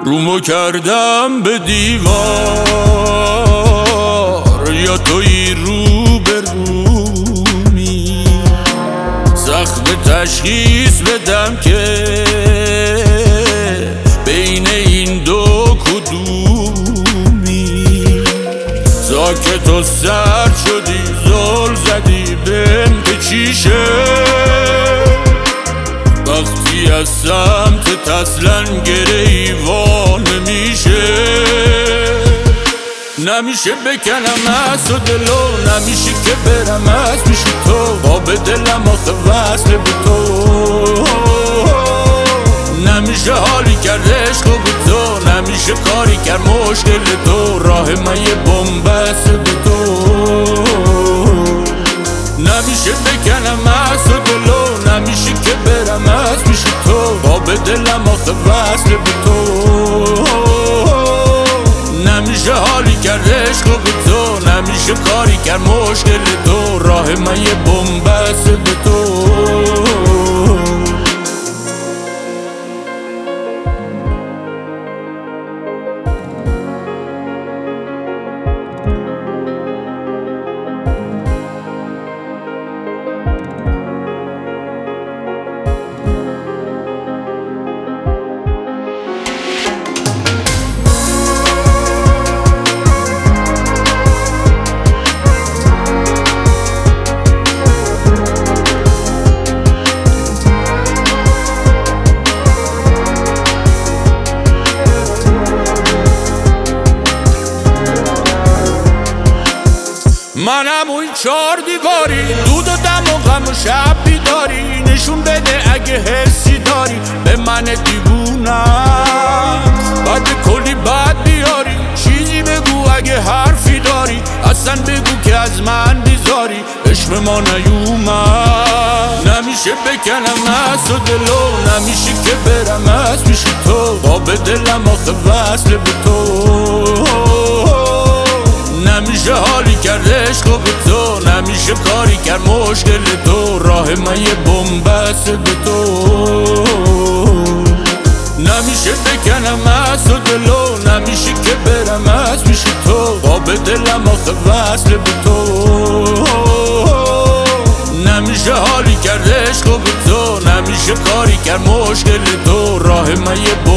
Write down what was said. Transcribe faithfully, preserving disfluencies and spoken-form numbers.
رومو کردم به دیوار، یا توی رو به رومی. سخت تشخیص بدم که بین این دو کدومی. ساکت و سرد شدی، زل زدی بهم به چیشه. وقتی از سمت اصلا گریوان نمیشه. نمیشه بکنم از تو دلو، نمیشه که برم از پیش تو. با به دلم آخه وصل به تو. نمیشه حالی کرد عشق به تو، نمیشه کاری کرد مشکل تو. راه من یه بن‌بست به تو. نمیشه بکنم از تو دلو، نمیشه که برم از پیش تو. با به دلم آخه وصل به تو. نمیشه حالی کرد عشق به تو، نمیشه کاری کرد مشکل تو. راه من یه بن‌بست به تو. منم اون چار دیواری، دود و دم و غم و شب بیداری. نشون بده اگه حسی داری به من دیوونم. بعد کلی بد بیاری، چیزی بگو اگه حرفی داری. اصلا بگو که از من بیزاری، عشق ما نیومد. نمیشه بکنم از تو دلو، نمیشه که برم از پیش تو. با به دلم آخه وصل به تو. نمیشه حالی کرد عشق به تو، نمیشه کاری کرد مشکل تو. راه من یه بن‌بست به تو. نمیشه بکنم از تو دلو، نمیشه که برم از پیش تو. با به دلم آخه وصل به تو. نمیشه حالی کرد عشق به تو، نمیشه کاری کرد مشکل تو. راه من یه